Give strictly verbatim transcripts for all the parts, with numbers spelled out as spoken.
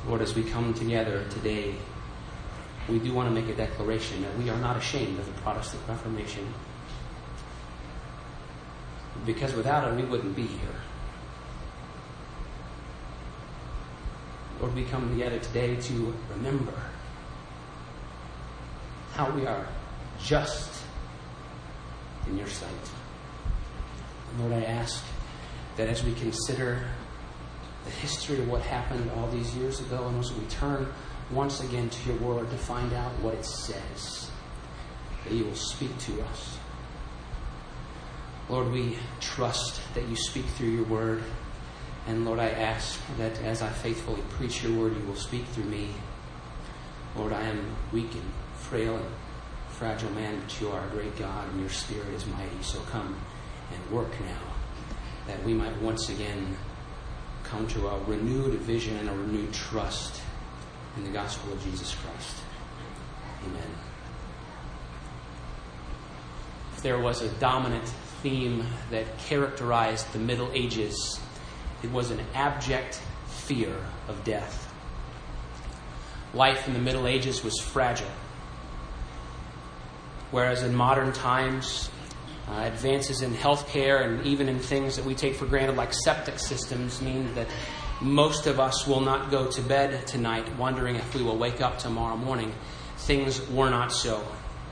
Lord, as we come together today, we do want to make a declaration that we are not ashamed of the Protestant Reformation. Because without it, we wouldn't be here. Lord, we come together today to remember how we are just in your sight. Lord, I ask that as we consider the history of what happened all these years ago, and as we turn once again to your word to find out what it says, that you will speak to us. Lord, we trust that you speak through your word. And Lord, I ask that as I faithfully preach your word, you will speak through me. Lord, I am weak and frail and fragile man, but you are a great God and your Spirit is mighty. So come and work now, that we might once again come to a renewed vision and a renewed trust in the gospel of Jesus Christ. Amen. If there was a dominant theme that characterized the Middle Ages, it was an abject fear of death. Life in the Middle Ages was fragile. Whereas in modern times, uh, advances in healthcare and even in things that we take for granted like septic systems mean that most of us will not go to bed tonight wondering if we will wake up tomorrow morning. Things were not so.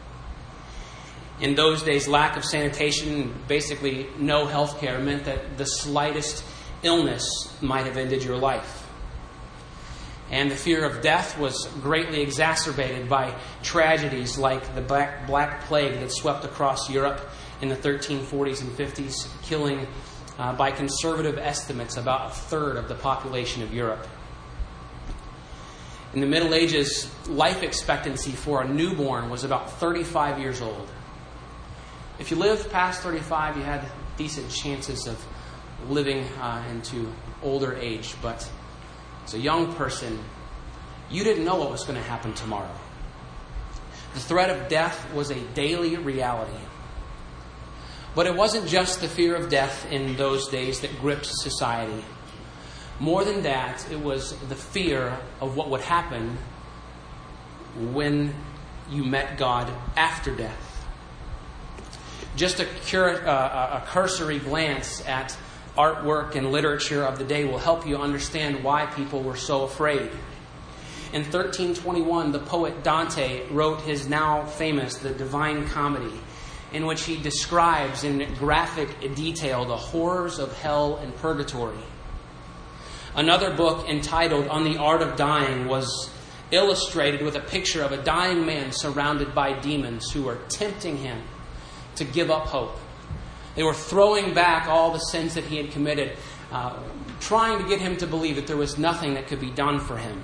In those days, lack of sanitation, basically no healthcare, meant that the slightest illness might have ended your life. And the fear of death was greatly exacerbated by tragedies like the Black, Black Plague that swept across Europe in the thirteen forties and fifties, killing, uh, by conservative estimates, about a third of the population of Europe. In the Middle Ages, life expectancy for a newborn was about thirty-five years old. If you lived past thirty-five, you had decent chances of living uh, into older age. But as a young person, you didn't know what was going to happen tomorrow. The threat of death was a daily reality. But it wasn't just the fear of death in those days that gripped society. More than that, it was the fear of what would happen when you met God after death. Just a, cur- uh, a cursory glance at artwork and literature of the day will help you understand why people were so afraid. In thirteen twenty-one, the poet Dante wrote his now famous The Divine Comedy, in which he describes in graphic detail the horrors of hell and purgatory. Another book entitled On the Art of Dying was illustrated with a picture of a dying man surrounded by demons who were tempting him to give up hope. They were throwing back all the sins that he had committed, uh, trying to get him to believe that there was nothing that could be done for him.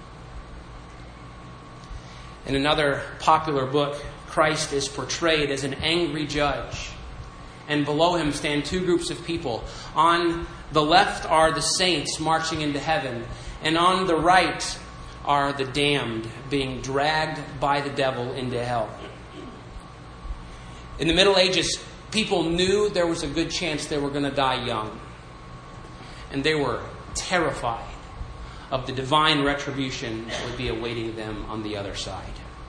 In another popular book, Christ is portrayed as an angry judge, and below him stand two groups of people. On the left are the saints marching into heaven, and on the right are the damned being dragged by the devil into hell. In the Middle Ages, people knew there was a good chance they were going to die young. And they were terrified of the divine retribution that would be awaiting them on the other side.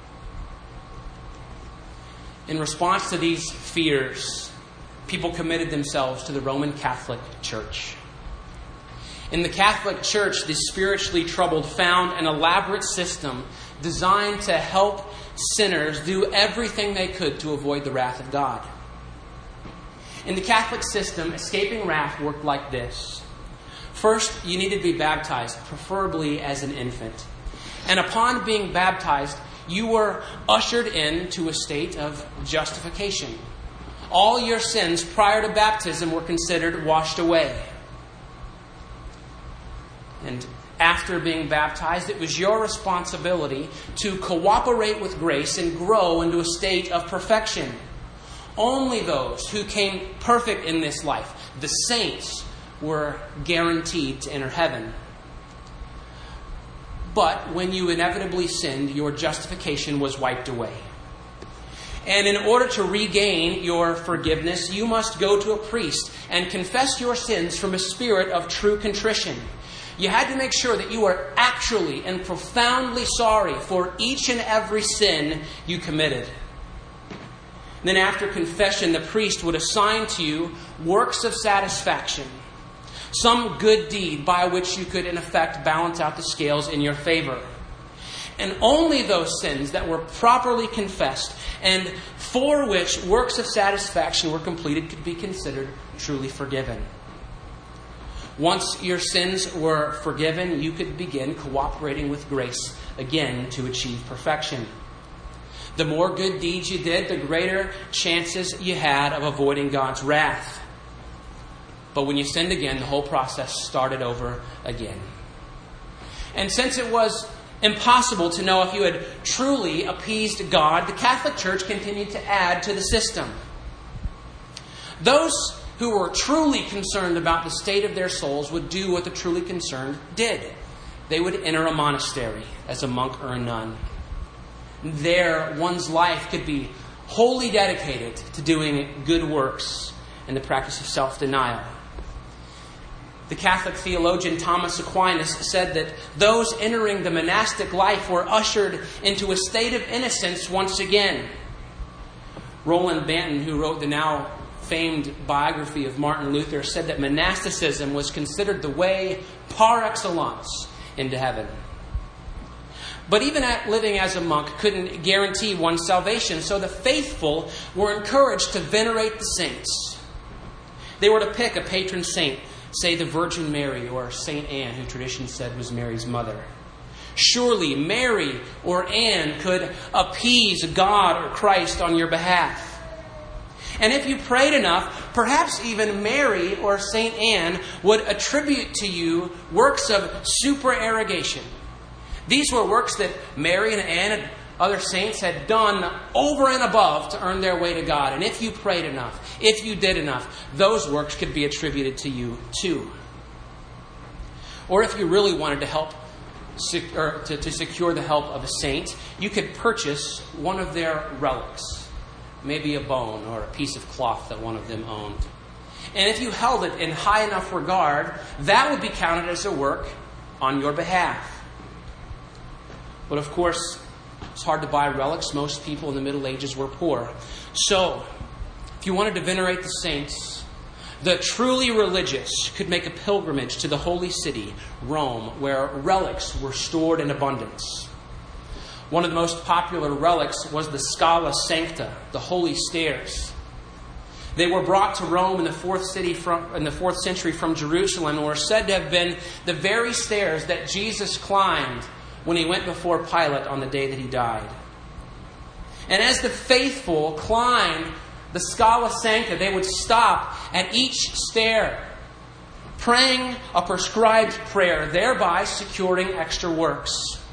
In response to these fears, people committed themselves to the Roman Catholic Church. In the Catholic Church, the spiritually troubled found an elaborate system designed to help sinners do everything they could to avoid the wrath of God. In the Catholic system, escaping wrath worked like this. First, you needed to be baptized, preferably as an infant. And upon being baptized, you were ushered into a state of justification. All your sins prior to baptism were considered washed away. And after being baptized, it was your responsibility to cooperate with grace and grow into a state of perfection. Only those who came perfect in this life, the saints, were guaranteed to enter heaven. But when you inevitably sinned, your justification was wiped away. And in order to regain your forgiveness, you must go to a priest and confess your sins from a spirit of true contrition. You had to make sure that you were actually and profoundly sorry for each and every sin you committed. And then after confession, the priest would assign to you works of satisfaction, some good deed by which you could in effect balance out the scales in your favor. And only those sins that were properly confessed and for which works of satisfaction were completed could be considered truly forgiven. Once your sins were forgiven, you could begin cooperating with grace again to achieve perfection. The more good deeds you did, the greater chances you had of avoiding God's wrath. But when you sinned again, the whole process started over again. And since it was impossible to know if you had truly appeased God, the Catholic Church continued to add to the system. Those who were truly concerned about the state of their souls would do what the truly concerned did. They would enter a monastery as a monk or a nun. There, one's life could be wholly dedicated to doing good works and the practice of self-denial. The Catholic theologian Thomas Aquinas said that those entering the monastic life were ushered into a state of innocence once again. Roland Banton, who wrote the now famed biography of Martin Luther, said that monasticism was considered the way par excellence into heaven. But even at living as a monk couldn't guarantee one's salvation, so the faithful were encouraged to venerate the saints. They were to pick a patron saint, say the Virgin Mary or Saint Anne, who tradition said was Mary's mother. Surely Mary or Anne could appease God or Christ on your behalf. And if you prayed enough, perhaps even Mary or Saint Anne would attribute to you works of supererogation. These were works that Mary and Anne and other saints had done over and above to earn their way to God. And if you prayed enough, if you did enough, those works could be attributed to you too. Or if you really wanted to help or to, to secure the help of a saint, you could purchase one of their relics. Maybe a bone or a piece of cloth that one of them owned. And if you held it in high enough regard, that would be counted as a work on your behalf. But of course, it's hard to buy relics. Most people in the Middle Ages were poor. So, if you wanted to venerate the saints, the truly religious could make a pilgrimage to the holy city, Rome, where relics were stored in abundance. One of the most popular relics was the Scala Sancta, the holy stairs. They were brought to Rome in the fourth city from in the fourth century from Jerusalem, and were said to have been the very stairs that Jesus climbed when he went before Pilate on the day that he died. And as the faithful climbed the Scala Sancta, they would stop at each stair, praying a prescribed prayer, thereby securing extra works.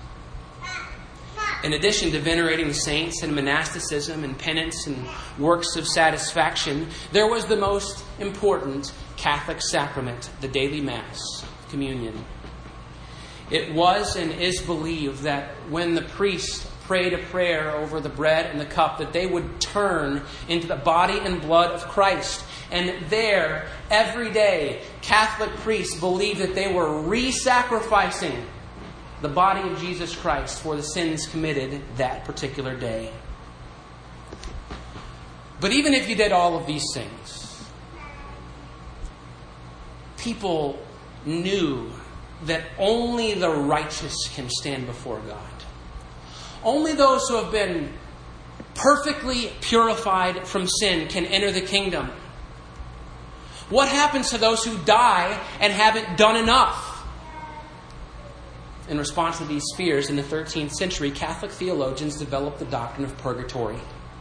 In addition to venerating the saints and monasticism and penance and works of satisfaction, there was the most important Catholic sacrament, the daily Mass, communion. It was and is believed that when the priest prayed a prayer over the bread and the cup, that they would turn into the body and blood of Christ. And there, every day, Catholic priests believed that they were re-sacrificing the body of Jesus Christ for the sins committed that particular day. But even if you did all of these things, people knew that only the righteous can stand before God. Only those who have been perfectly purified from sin can enter the kingdom. What happens to those who die and haven't done enough? In response to these fears, in the thirteenth century, Catholic theologians developed the doctrine of purgatory.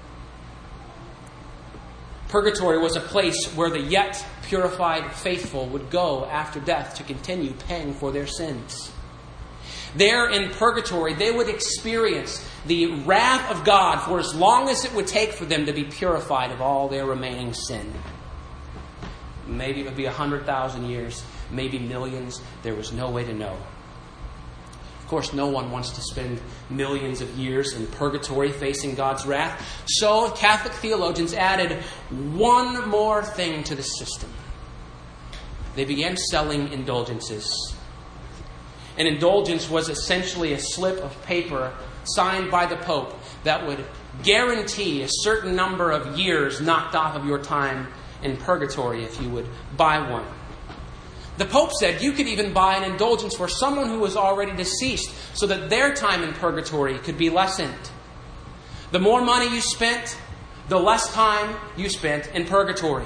Purgatory was a place where the yet purified faithful would go after death to continue paying for their sins. There in purgatory, they would experience the wrath of God for as long as it would take for them to be purified of all their remaining sin. Maybe it would be a hundred thousand years, maybe millions. There was no way to know. Of course, no one wants to spend millions of years in purgatory facing God's wrath. So Catholic theologians added one more thing to the system. They began selling indulgences. An indulgence was essentially a slip of paper signed by the Pope that would guarantee a certain number of years knocked off of your time in purgatory if you would buy one. The Pope said you could even buy an indulgence for someone who was already deceased so that their time in purgatory could be lessened. The more money you spent, the less time you spent in purgatory.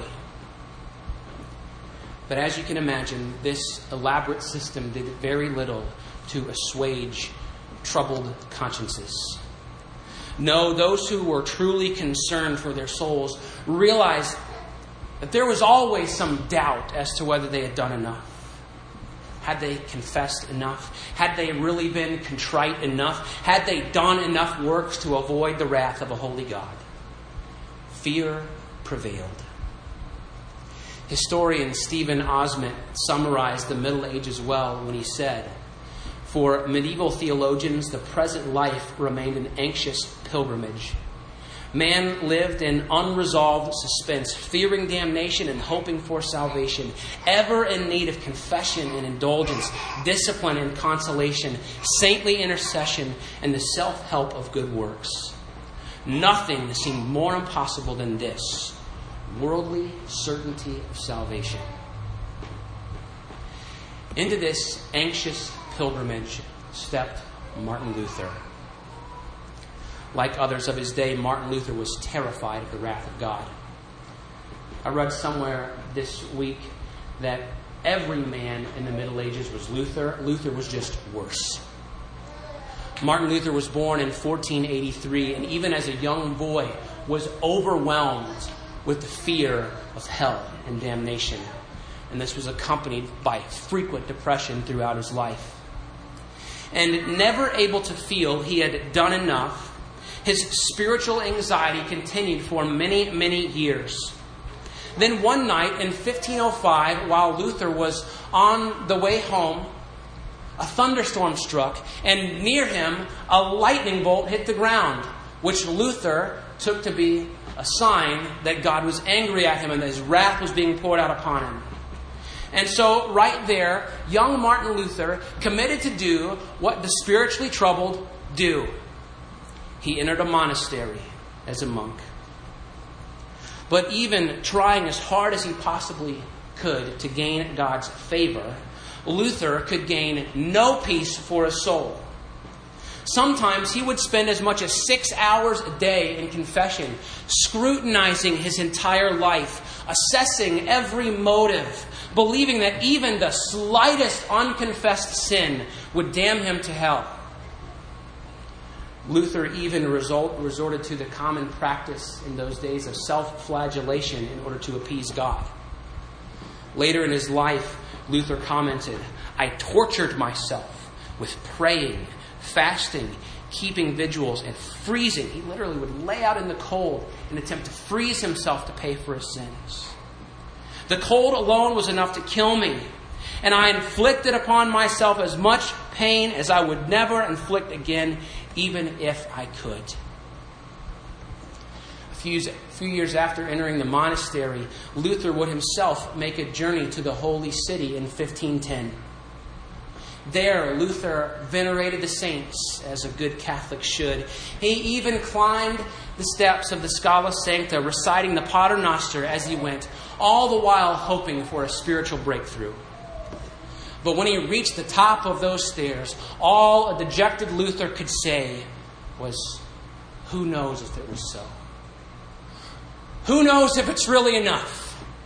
But as you can imagine, this elaborate system did very little to assuage troubled consciences. No, those who were truly concerned for their souls realized that there was always some doubt as to whether they had done enough. Had they confessed enough? Had they really been contrite enough? Had they done enough works to avoid the wrath of a holy God? Fear prevailed. Historian Stephen Osment summarized the Middle Ages well when he said, "For medieval theologians, the present life remained an anxious pilgrimage. Man lived in unresolved suspense, fearing damnation and hoping for salvation, ever in need of confession and indulgence, discipline and consolation, saintly intercession, and the self-help of good works. Nothing seemed more impossible than this, worldly certainty of salvation." Into this anxious pilgrimage stepped Martin Luther. Like others of his day, Martin Luther was terrified of the wrath of God. I read somewhere this week that every man in the Middle Ages was Luther. Luther was just worse. Martin Luther was born in fourteen eighty-three, and even as a young boy was overwhelmed with the fear of hell and damnation. And this was accompanied by frequent depression throughout his life. And never able to feel he had done enough, his spiritual anxiety continued for many, many years. Then one night in fifteen oh five, while Luther was on the way home, a thunderstorm struck, and near him a lightning bolt hit the ground, which Luther took to be a sign that God was angry at him and that his wrath was being poured out upon him. And so, right there, young Martin Luther committed to do what the spiritually troubled do. He entered a monastery as a monk. But even trying as hard as he possibly could to gain God's favor, Luther could gain no peace for his soul. Sometimes he would spend as much as six hours a day in confession, scrutinizing his entire life, assessing every motive, believing that even the slightest unconfessed sin would damn him to hell. Luther even resort, resorted to the common practice in those days of self-flagellation in order to appease God. Later in his life, Luther commented, "I tortured myself with praying, fasting, keeping vigils, and freezing." He literally would lay out in the cold and attempt to freeze himself to pay for his sins. "The cold alone was enough to kill me, and I inflicted upon myself as much pain as I would never inflict again, even if I could." A few, a few years after entering the monastery, Luther would himself make a journey to the Holy City in fifteen ten. There, Luther venerated the saints as a good Catholic should. He even climbed the steps of the Scala Sancta, reciting the Pater Noster as he went, all the while hoping for a spiritual breakthrough. But when he reached the top of those stairs, all a dejected Luther could say was, "Who knows if it was so? Who knows if it's really enough?"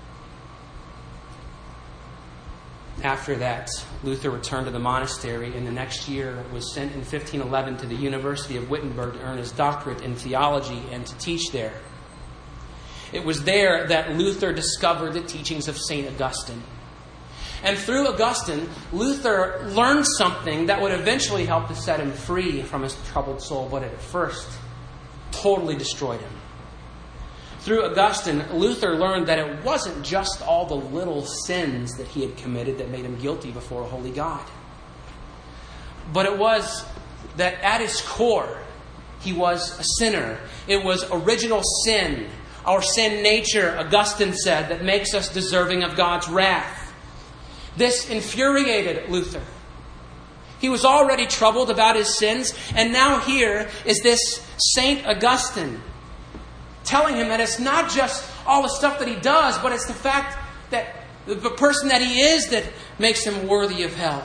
After that, Luther returned to the monastery, and the next year was sent in fifteen eleven to the University of Wittenberg to earn his doctorate in theology and to teach there. It was there that Luther discovered the teachings of Saint Augustine. And through Augustine, Luther learned something that would eventually help to set him free from his troubled soul, but at first totally destroyed him. Through Augustine, Luther learned that it wasn't just all the little sins that he had committed that made him guilty before a holy God. But it was that at his core, he was a sinner. It was original sin, our sin nature, Augustine said, that makes us deserving of God's wrath. This infuriated Luther. He was already troubled about his sins, and now here is this Saint Augustine telling him that it's not just all the stuff that he does, but it's the fact that the person that he is that makes him worthy of hell.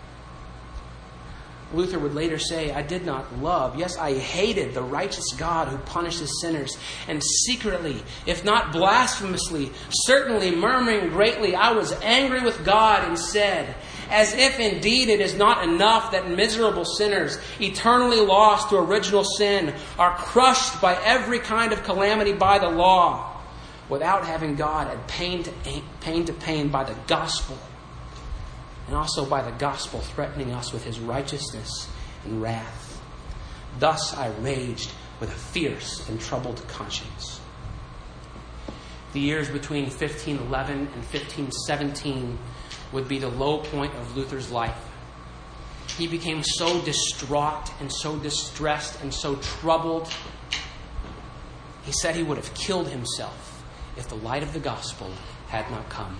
Luther would later say, I did not love, yes, I hated the righteous God who punishes sinners, and secretly, if not blasphemously, certainly murmuring greatly, I was angry with God and said, as if indeed it is not enough that miserable sinners, eternally lost to original sin, are crushed by every kind of calamity by the law, without having God add pain to pain to pain by the gospel, and also by the gospel threatening us with his righteousness and wrath. Thus I raged with a fierce and troubled conscience. The years between fifteen eleven and fifteen seventeen would be the low point of Luther's life. He became so distraught and so distressed and so troubled, he said he would have killed himself if the light of the gospel had not come.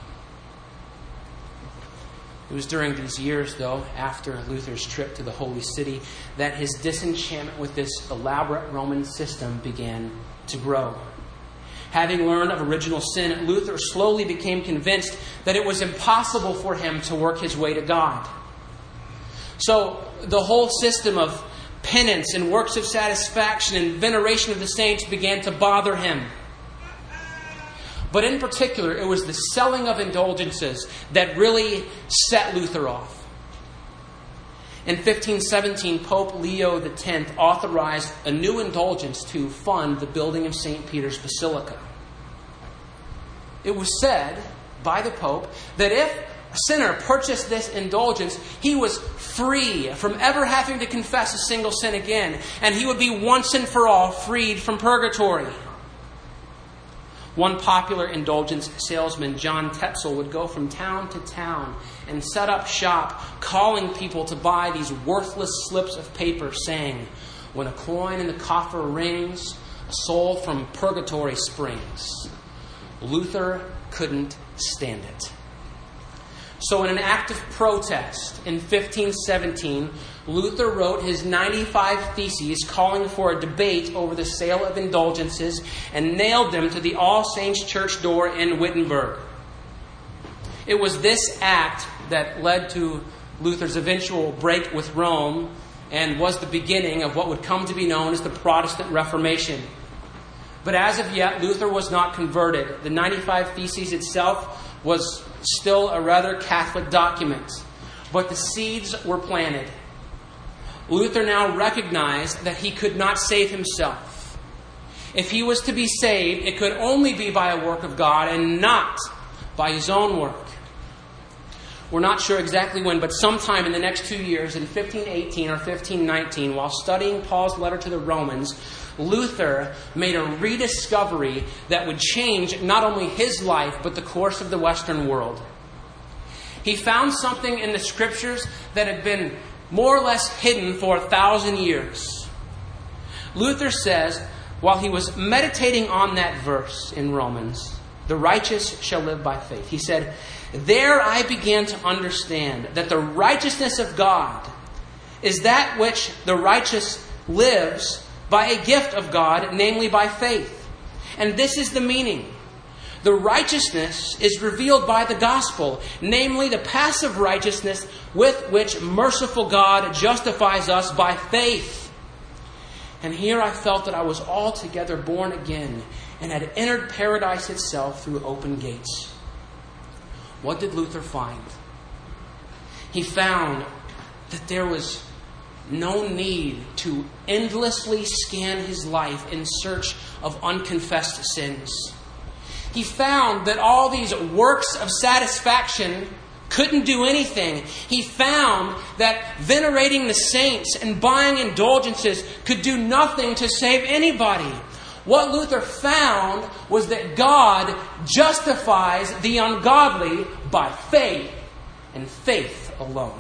It was during these years, though, after Luther's trip to the Holy City, that his disenchantment with this elaborate Roman system began to grow. Having learned of original sin, Luther slowly became convinced that it was impossible for him to work his way to God. So the whole system of penance and works of satisfaction and veneration of the saints began to bother him. But in particular, it was the selling of indulgences that really set Luther off. In fifteen seventeen, Pope Leo the tenth authorized a new indulgence to fund the building of Saint Peter's Basilica. It was said by the Pope that if a sinner purchased this indulgence, he was free from ever having to confess a single sin again, and he would be once and for all freed from purgatory. One popular indulgence salesman, John Tetzel, would go from town to town and set up shop, calling people to buy these worthless slips of paper, saying, when a coin in the coffer rings, a soul from purgatory springs. Luther couldn't stand it. So in an act of protest in fifteen seventeen, Luther wrote his ninety-five Theses calling for a debate over the sale of indulgences and nailed them to the All Saints Church door in Wittenberg. It was this act that led to Luther's eventual break with Rome and was the beginning of what would come to be known as the Protestant Reformation. But as of yet, Luther was not converted. The ninety-five Theses itself was still a rather Catholic document, but the seeds were planted. Luther now recognized that he could not save himself. If he was to be saved, it could only be by a work of God and not by his own work. We're not sure exactly when, but sometime in the next two years, in fifteen eighteen or fifteen nineteen, while studying Paul's letter to the Romans, Luther made a rediscovery that would change not only his life, but the course of the Western world. He found something in the Scriptures that had been more or less hidden for a thousand years. Luther says, while he was meditating on that verse in Romans, the righteous shall live by faith, he said, there I began to understand that the righteousness of God is that which the righteous lives by a gift of God, namely by faith. And this is the meaning. The righteousness is revealed by the gospel, namely the passive righteousness with which merciful God justifies us by faith. And here I felt that I was altogether born again and had entered paradise itself through open gates. What did Luther find? He found that there was no need to endlessly scan his life in search of unconfessed sins. He found that all these works of satisfaction couldn't do anything. He found that venerating the saints and buying indulgences could do nothing to save anybody. What Luther found was that God justifies the ungodly by faith and faith alone.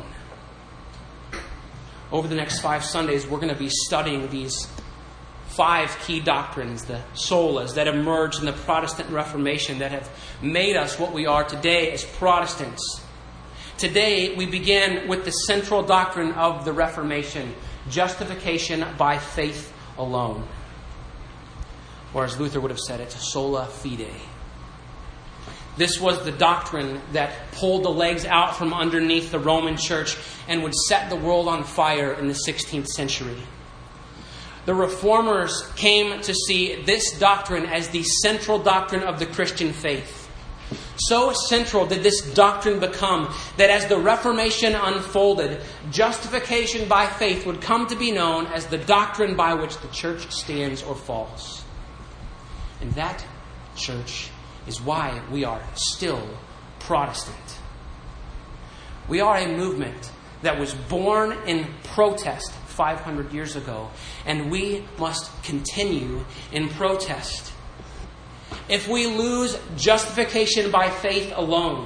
Over the next five Sundays, we're going to be studying these five key doctrines, the solas, that emerged in the Protestant Reformation that have made us what we are today as Protestants. Today, we begin with the central doctrine of the Reformation, justification by faith alone. Or as Luther would have said it, sola fide. This was the doctrine that pulled the legs out from underneath the Roman Church and would set the world on fire in the sixteenth century. The Reformers came to see this doctrine as the central doctrine of the Christian faith. So central did this doctrine become that as the Reformation unfolded, justification by faith would come to be known as the doctrine by which the church stands or falls. And that, church, is why we are still Protestant. We are a movement that was born in protest five hundred years ago, and we must continue in protest. If we lose justification by faith alone,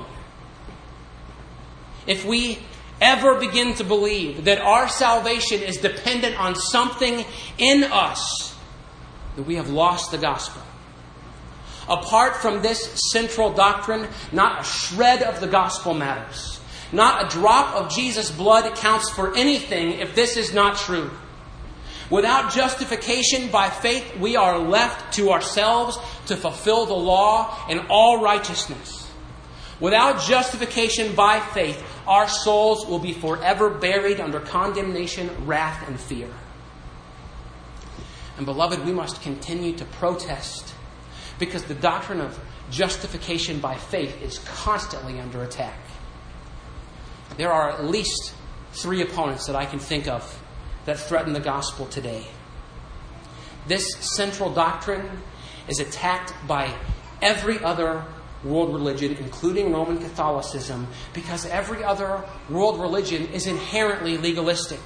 if we ever begin to believe that our salvation is dependent on something in us, then we have lost the gospel. Apart from this central doctrine, not a shred of the gospel matters. Not a drop of Jesus' blood counts for anything if this is not true. Without justification by faith, we are left to ourselves to fulfill the law in all righteousness. Without justification by faith, our souls will be forever buried under condemnation, wrath, and fear. And beloved, we must continue to protest because the doctrine of justification by faith is constantly under attack. There are at least three opponents that I can think of that threaten the gospel today. This central doctrine is attacked by every other world religion, including Roman Catholicism, because every other world religion is inherently legalistic.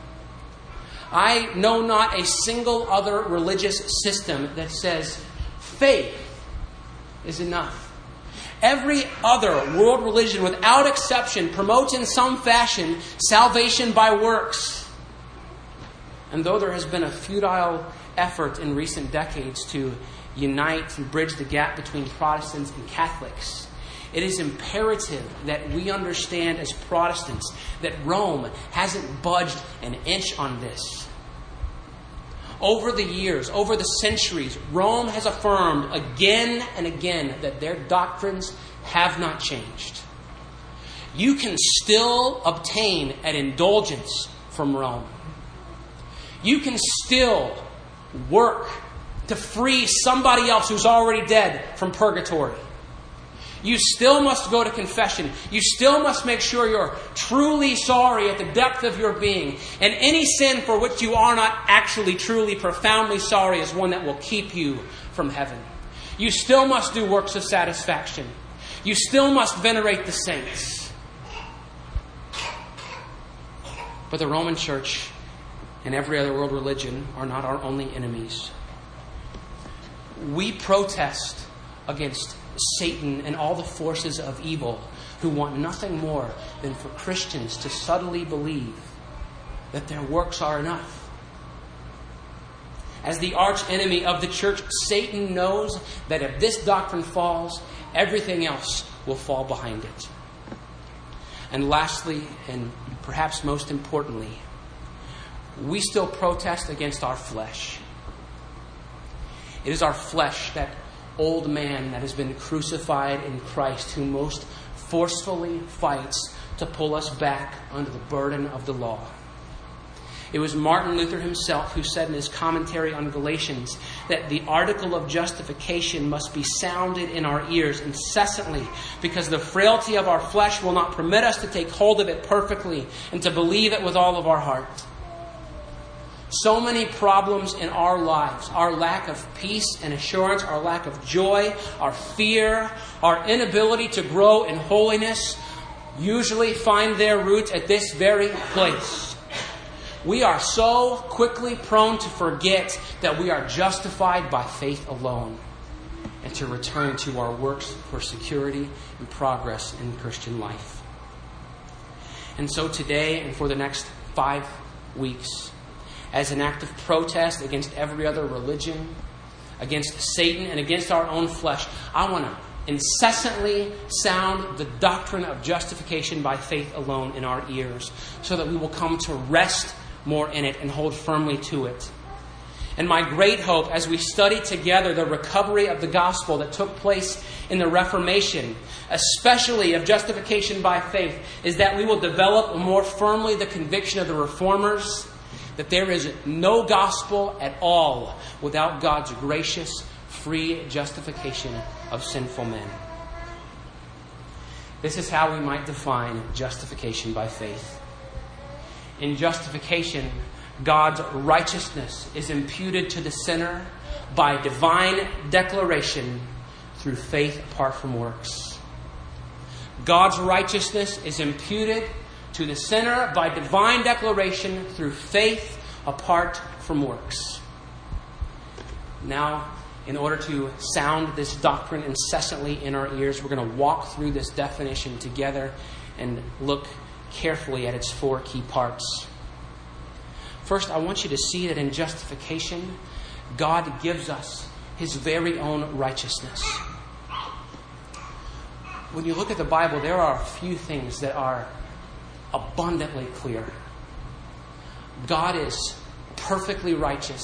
I know not a single other religious system that says faith is enough. Every other world religion, without exception, promotes in some fashion salvation by works. And though there has been a futile effort in recent decades to unite and bridge the gap between Protestants and Catholics, it is imperative that we understand as Protestants that Rome hasn't budged an inch on this. Over the years, over the centuries, Rome has affirmed again and again that their doctrines have not changed. You can still obtain an indulgence from Rome. You can still work to free somebody else who's already dead from purgatory. You still must go to confession. You still must make sure you're truly sorry at the depth of your being. And any sin for which you are not actually truly profoundly sorry is one that will keep you from heaven. You still must do works of satisfaction. You still must venerate the saints. But the Roman Church and every other world religion are not our only enemies. We protest against Satan and all the forces of evil who want nothing more than for Christians to subtly believe that their works are enough. As the arch enemy of the church, Satan knows that if this doctrine falls, everything else will fall behind it. And lastly, and perhaps most importantly, we still protest against our flesh. It is our flesh, that old man that has been crucified in Christ, who most forcefully fights to pull us back under the burden of the law. It was Martin Luther himself who said in his commentary on Galatians that the article of justification must be sounded in our ears incessantly, because the frailty of our flesh will not permit us to take hold of it perfectly and to believe it with all of our heart. So many problems in our lives, our lack of peace and assurance, our lack of joy, our fear, our inability to grow in holiness, usually find their roots at this very place. We are so quickly prone to forget that we are justified by faith alone, and to return to our works for security and progress in Christian life. And so today and for the next five weeks, as an act of protest against every other religion, against Satan, and against our own flesh, I want to incessantly sound the doctrine of justification by faith alone in our ears, so that we will come to rest more in it and hold firmly to it. And my great hope as we study together the recovery of the gospel that took place in the Reformation, especially of justification by faith, is that we will develop more firmly the conviction of the Reformers that there is no gospel at all without God's gracious, free justification of sinful men. This is how we might define justification by faith. In justification, God's righteousness is imputed to the sinner by divine declaration through faith apart from works. God's righteousness is imputed to the sinner by divine declaration through faith apart from works. Now, in order to sound this doctrine incessantly in our ears, we're going to walk through this definition together and look carefully at its four key parts. First, I want you to see that in justification, God gives us His very own righteousness. When you look at the Bible, there are a few things that are abundantly clear. God is perfectly righteous.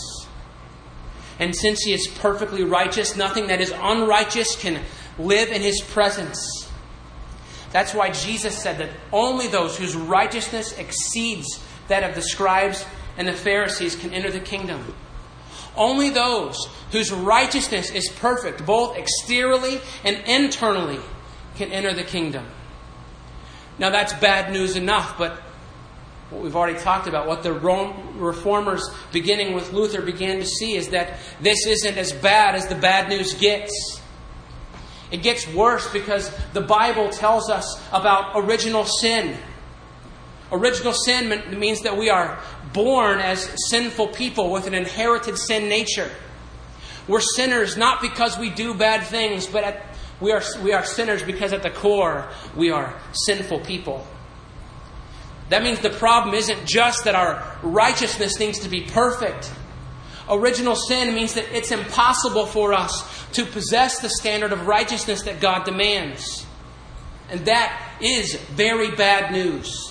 And since He is perfectly righteous, nothing that is unrighteous can live in His presence. That's why Jesus said that only those whose righteousness exceeds that of the scribes and the Pharisees can enter the kingdom. Only those whose righteousness is perfect, both exteriorly and internally, can enter the kingdom. Now that's bad news enough, but what we've already talked about, what the Rome reformers, beginning with Luther, began to see is that this isn't as bad as the bad news gets. It gets worse because the Bible tells us about original sin. Original sin means that we are born as sinful people with an inherited sin nature. We're sinners not because we do bad things, but at, we are we are sinners because at the core we are sinful people. That means the problem isn't just that our righteousness needs to be perfect. Original sin means that it's impossible for us to possess the standard of righteousness that God demands. And that is very bad news.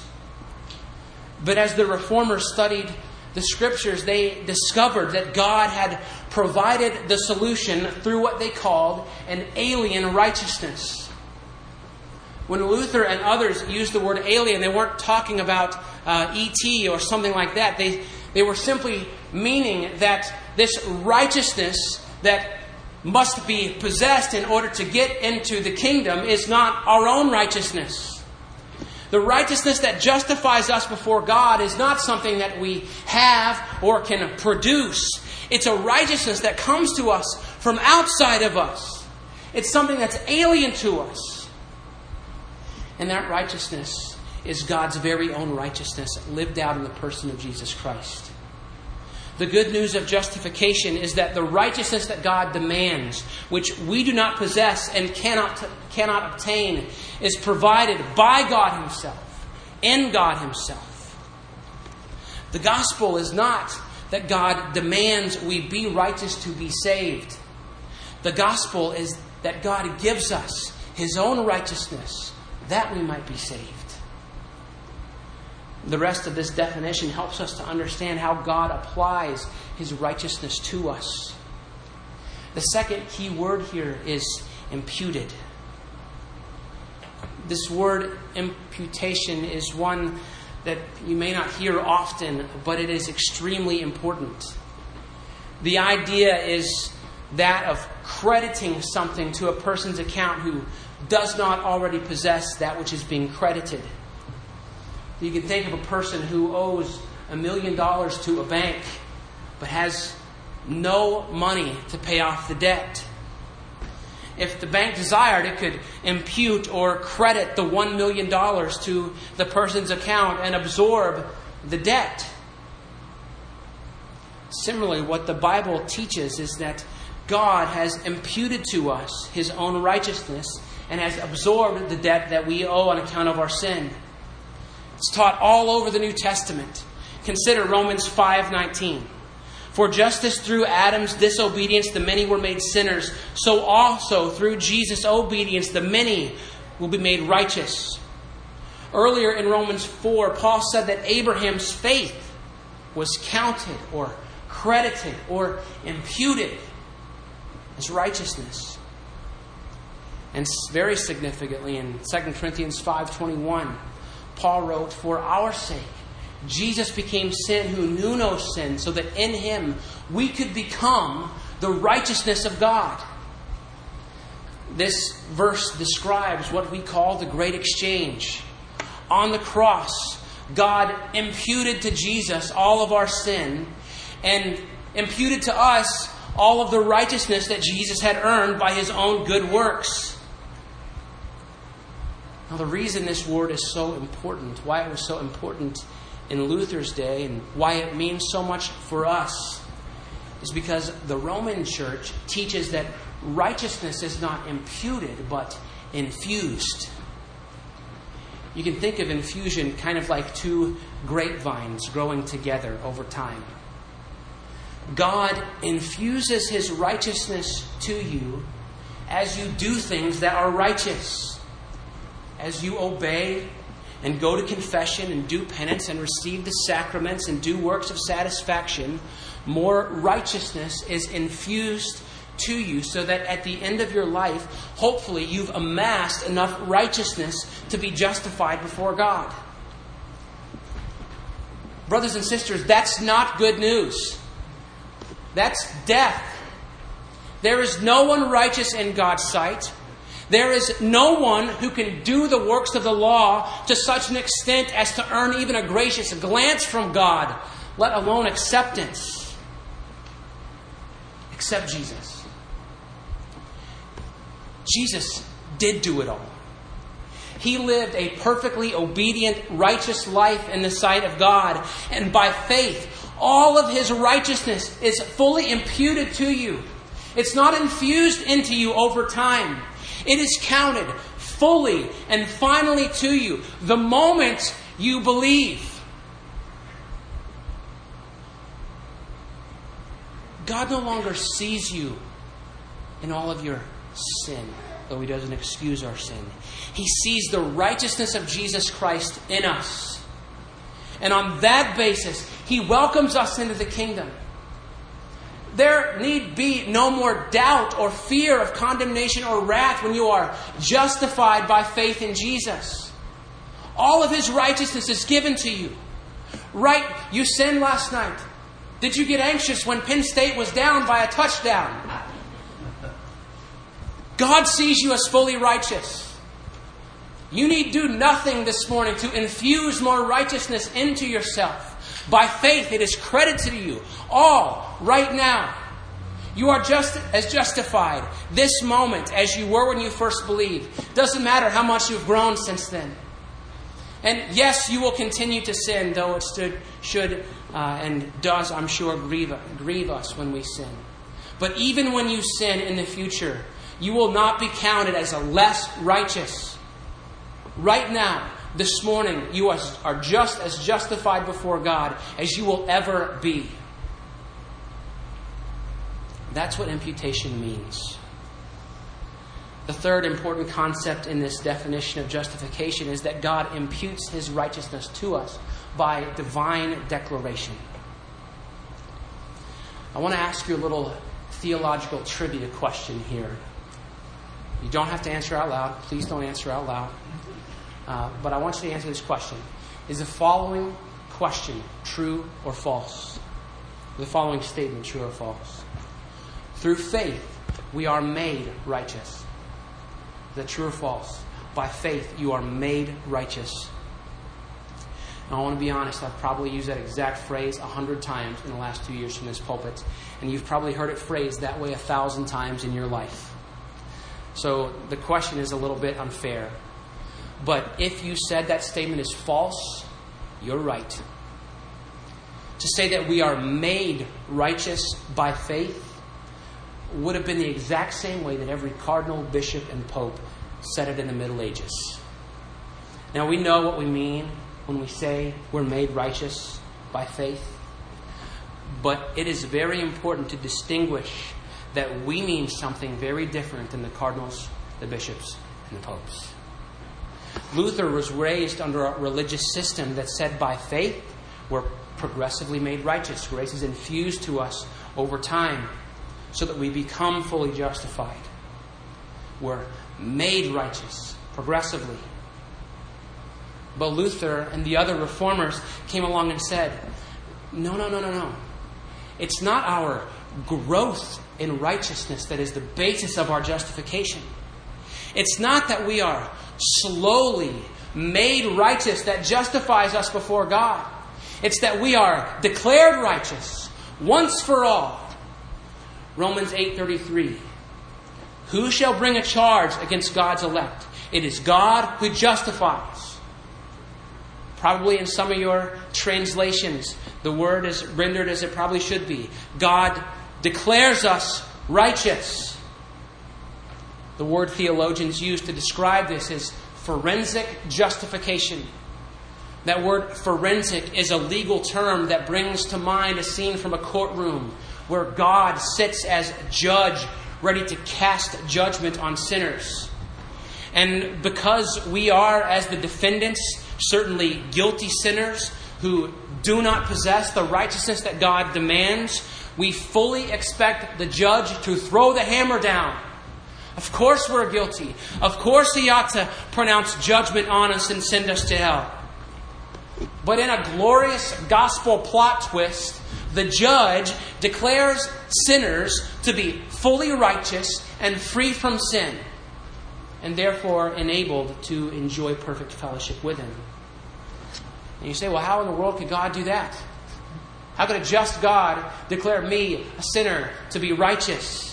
But as the Reformers studied the Scriptures, they discovered that God had provided the solution through what they called an alien righteousness. When Luther and others used the word alien, they weren't talking about uh, E T or something like that. They, they were simply meaning that this righteousness that must be possessed in order to get into the kingdom is not our own righteousness. The righteousness that justifies us before God is not something that we have or can produce. It's a righteousness that comes to us from outside of us. It's something that's alien to us. And that righteousness is God's very own righteousness lived out in the person of Jesus Christ. The good news of justification is that the righteousness that God demands, which we do not possess and cannot, cannot obtain, is provided by God Himself, in God Himself. The gospel is not that God demands we be righteous to be saved. The gospel is that God gives us His own righteousness that we might be saved. The rest of this definition helps us to understand how God applies His righteousness to us. The second key word here is imputed. This word imputation is one that you may not hear often, but it is extremely important. The idea is that of crediting something to a person's account who does not already possess that which is being credited. You can think of a person who owes a million dollars to a bank but has no money to pay off the debt. If the bank desired, it could impute or credit the one million dollars to the person's account and absorb the debt. Similarly, what the Bible teaches is that God has imputed to us His own righteousness and has absorbed the debt that we owe on account of our sin. It's taught all over the New Testament. Consider Romans five nineteen. For just as through Adam's disobedience the many were made sinners, so also through Jesus' obedience the many will be made righteous. Earlier in Romans four, Paul said that Abraham's faith was counted or credited or imputed as righteousness. And very significantly in Second Corinthians five twenty-one, Paul wrote, "For our sake Jesus became sin who knew no sin, so that in him we could become the righteousness of God." This verse describes what we call the great exchange. On the cross, God imputed to Jesus all of our sin and imputed to us all of the righteousness that Jesus had earned by his own good works. Now, the reason this word is so important, why it was so important in Luther's day and why it means so much for us, is because the Roman Church teaches that righteousness is not imputed but infused. You can think of infusion kind of like two grapevines growing together over time. God infuses his righteousness to you as you do things that are righteous. As you obey and go to confession and do penance and receive the sacraments and do works of satisfaction, more righteousness is infused to you so that at the end of your life, hopefully you've amassed enough righteousness to be justified before God. Brothers and sisters, that's not good news. That's death. There is no one righteous in God's sight. There is no one who can do the works of the law to such an extent as to earn even a gracious glance from God, let alone acceptance, except Jesus. Jesus did do it all. He lived a perfectly obedient, righteous life in the sight of God. And by faith, all of his righteousness is fully imputed to you. It's not infused into you over time. It is counted fully and finally to you the moment you believe. God no longer sees you in all of your sin, though he doesn't excuse our sin. He sees the righteousness of Jesus Christ in us. And on that basis, he welcomes us into the kingdom. There need be no more doubt or fear of condemnation or wrath when you are justified by faith in Jesus. All of his righteousness is given to you. Right, you sinned last night. Did you get anxious when Penn State was down by a touchdown? God sees you as fully righteous. You need do nothing this morning to infuse more righteousness into yourself. By faith, it is credited to you all right now. You are just as justified this moment as you were when you first believed. Doesn't matter how much you've grown since then. And yes, you will continue to sin, though it should, should uh, and does, I'm sure, grieve, grieve us when we sin. But even when you sin in the future, you will not be counted as a less righteous. Right now, this morning, you are just as justified before God as you will ever be. That's what imputation means. The third important concept in this definition of justification is that God imputes his righteousness to us by divine declaration. I want to ask you a little theological trivia question here. You don't have to answer out loud. Please don't answer out loud. Uh, but I want you to answer this question. Is the following question true or false? The following statement true or false? Through faith, we are made righteous. Is that true or false? By faith, you are made righteous. Now, I want to be honest. I've probably used that exact phrase a hundred times in the last two years from this pulpit. And you've probably heard it phrased that way a thousand times in your life. So the question is a little bit unfair. But if you said that statement is false, you're right. To say that we are made righteous by faith would have been the exact same way that every cardinal, bishop, and pope said it in the Middle Ages. Now, we know what we mean when we say we're made righteous by faith. But it is very important to distinguish that we mean something very different than the cardinals, the bishops, and the popes. Luther was raised under a religious system that said by faith we're progressively made righteous. Grace is infused to us over time so that we become fully justified. We're made righteous progressively. But Luther and the other reformers came along and said, no, no, no, no, no. It's not our growth in righteousness that is the basis of our justification. It's not that we are slowly made righteous that justifies us before God. It's that we are declared righteous once for all. Romans eight thirty-three. Who shall bring a charge against God's elect? It is God who justifies. Probably in some of your translations, the word is rendered as it probably should be. God declares us righteous. The word theologians use to describe this is forensic justification. That word forensic is a legal term that brings to mind a scene from a courtroom where God sits as judge, ready to cast judgment on sinners. And because we are, as the defendants, certainly guilty sinners who do not possess the righteousness that God demands, we fully expect the judge to throw the hammer down. Of course we're guilty. Of course he ought to pronounce judgment on us and send us to hell. But in a glorious gospel plot twist, the judge declares sinners to be fully righteous and free from sin, and therefore enabled to enjoy perfect fellowship with Him. And you say, well, how in the world could God do that? How could a just God declare me, a sinner, to be righteous?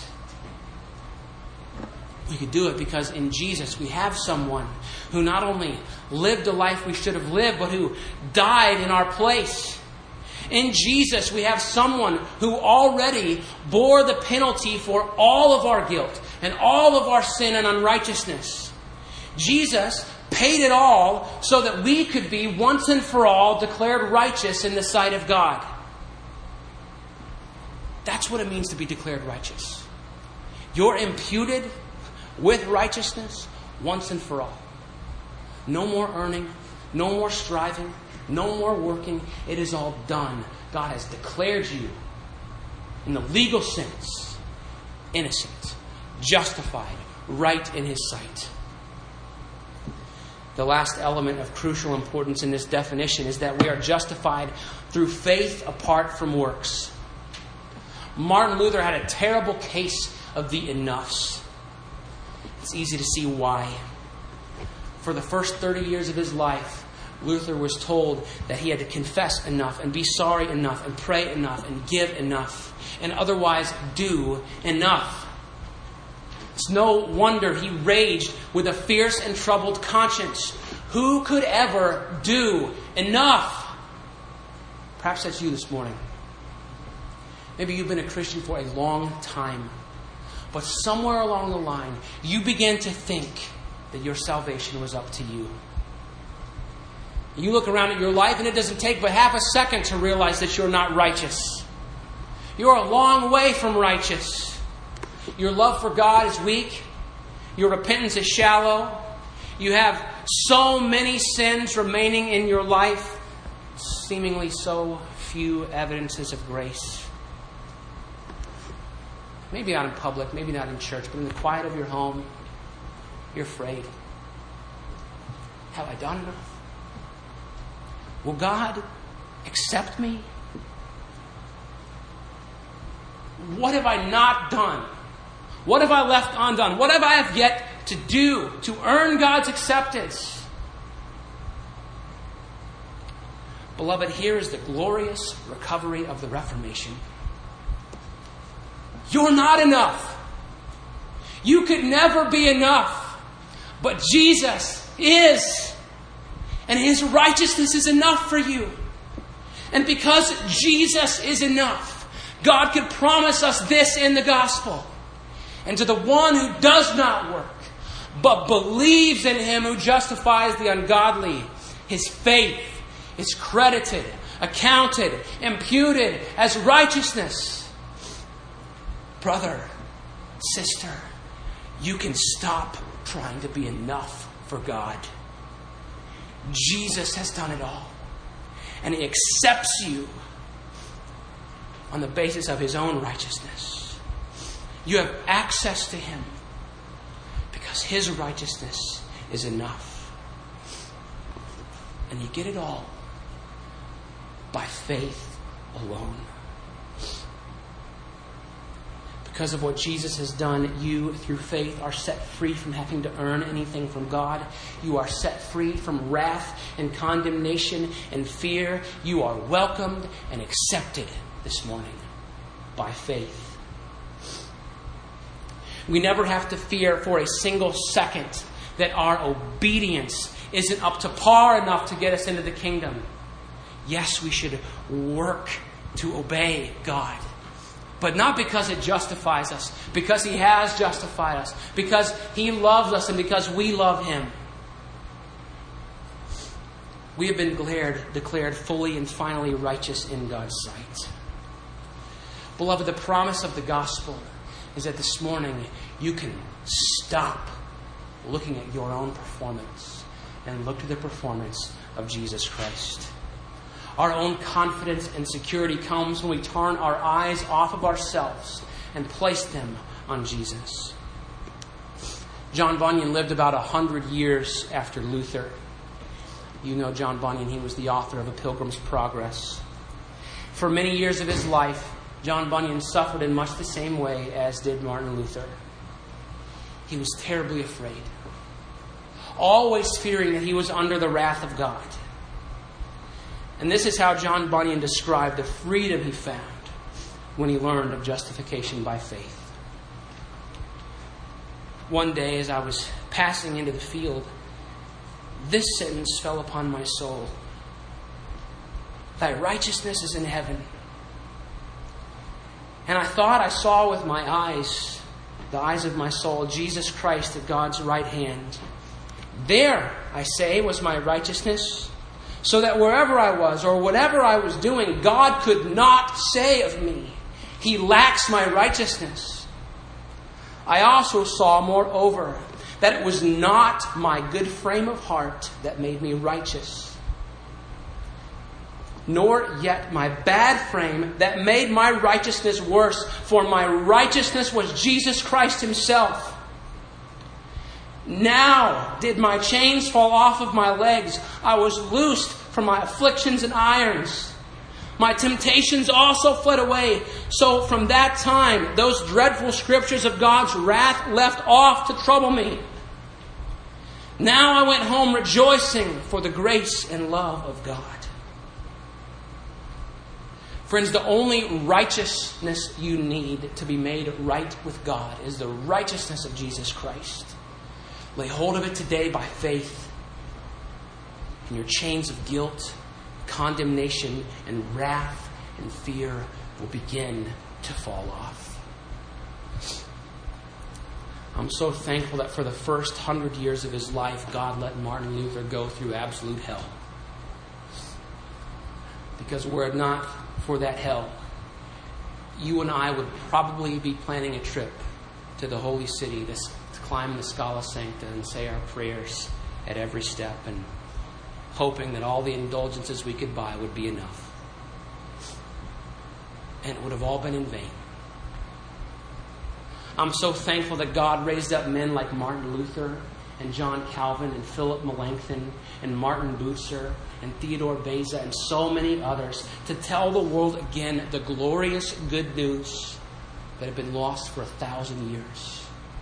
We could do it because in Jesus we have someone who not only lived a life we should have lived, but who died in our place. In Jesus we have someone who already bore the penalty for all of our guilt and all of our sin and unrighteousness. Jesus paid it all so that we could be once and for all declared righteous in the sight of God. That's what it means to be declared righteous. You're imputed with righteousness once and for all. No more earning, no more striving, no more working. It is all done. God has declared you, in the legal sense, innocent, justified, right in His sight. The last element of crucial importance in this definition is that we are justified through faith apart from works. Martin Luther had a terrible case of the enoughs. It's easy to see why. For the first thirty years of his life, Luther was told that he had to confess enough and be sorry enough and pray enough and give enough and otherwise do enough. It's no wonder he raged with a fierce and troubled conscience. Who could ever do enough? Perhaps that's you this morning. Maybe you've been a Christian for a long time, but somewhere along the line, you began to think that your salvation was up to you. You look around at your life and it doesn't take but half a second to realize that you're not righteous. You're a long way from righteous. Your love for God is weak. Your repentance is shallow. You have so many sins remaining in your life. Seemingly so few evidences of grace. Maybe not in public, maybe not in church, but in the quiet of your home, you're afraid. Have I done enough? Will God accept me? What have I not done? What have I left undone? What have I have yet to do to earn God's acceptance? Beloved, here is the glorious recovery of the Reformation. You're not enough. You could never be enough. But Jesus is. And His righteousness is enough for you. And because Jesus is enough, God could promise us this in the gospel. And to the one who does not work, but believes in Him who justifies the ungodly, his faith is credited accounted, imputed as righteousness. Brother, sister, you can stop trying to be enough for God. Jesus has done it all. And He accepts you on the basis of His own righteousness. You have access to Him because His righteousness is enough. And you get it all by faith alone. Because of what Jesus has done, you, through faith, are set free from having to earn anything from God. You are set free from wrath and condemnation and fear. You are welcomed and accepted this morning by faith. We never have to fear for a single second that our obedience isn't up to par enough to get us into the kingdom. Yes, we should work to obey God. But not because it justifies us, because He has justified us, because He loves us and because we love Him. We have been declared, declared fully and finally righteous in God's sight. Beloved, the promise of the gospel is that this morning you can stop looking at your own performance and look to the performance of Jesus Christ. Our own confidence and security comes when we turn our eyes off of ourselves and place them on Jesus. John Bunyan lived about a hundred years after Luther. You know John Bunyan, he was the author of A Pilgrim's Progress. For many years of his life, John Bunyan suffered in much the same way as did Martin Luther. He was terribly afraid, always fearing that he was under the wrath of God. And this is how John Bunyan described the freedom he found when he learned of justification by faith. One day, as I was passing into the field, this sentence fell upon my soul. Thy righteousness is in heaven. And I thought I saw with my eyes, the eyes of my soul, Jesus Christ at God's right hand. There, I say, was my righteousness, so that wherever I was or whatever I was doing, God could not say of me, He lacks my righteousness. I also saw, moreover, that it was not my good frame of heart that made me righteous, nor yet my bad frame that made my righteousness worse, for my righteousness was Jesus Christ Himself. Now did my chains fall off of my legs. I was loosed from my afflictions and irons. My temptations also fled away. So from that time, those dreadful scriptures of God's wrath left off to trouble me. Now I went home rejoicing for the grace and love of God. Friends, the only righteousness you need to be made right with God is the righteousness of Jesus Christ. Lay hold of it today by faith, and your chains of guilt, condemnation, and wrath and fear will begin to fall off. I'm so thankful that for the first hundred years of his life, God let Martin Luther go through absolute hell. Because were it not for that hell, you and I would probably be planning a trip to the holy city to climb the Scala Sancta and say our prayers at every step and hoping that all the indulgences we could buy would be enough. And it would have all been in vain. I'm so thankful that God raised up men like Martin Luther and John Calvin and Philip Melanchthon and Martin Bucer and Theodore Beza and so many others to tell the world again the glorious good news that had been lost for a thousand years.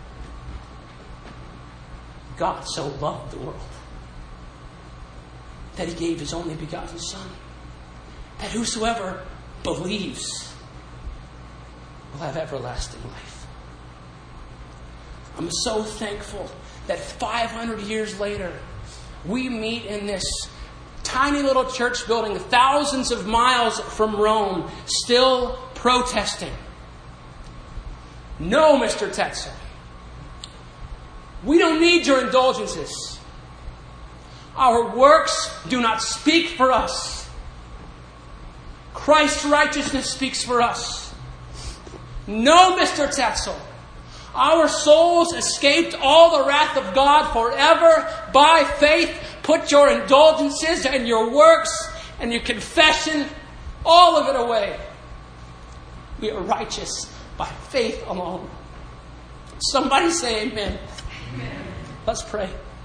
God so loved the world that He gave His only begotten Son, that whosoever believes will have everlasting life. I'm so thankful that five hundred years later, we meet in this tiny little church building thousands of miles from Rome, still protesting. No, Mister Tetzel. We don't need your indulgences. Our works do not speak for us. Christ's righteousness speaks for us. No, Mister Tetzel. Our souls escaped all the wrath of God forever by faith. Put your indulgences and your works and your confession, all of it away. We are righteous by faith alone. Somebody say amen. Amen. Let's pray.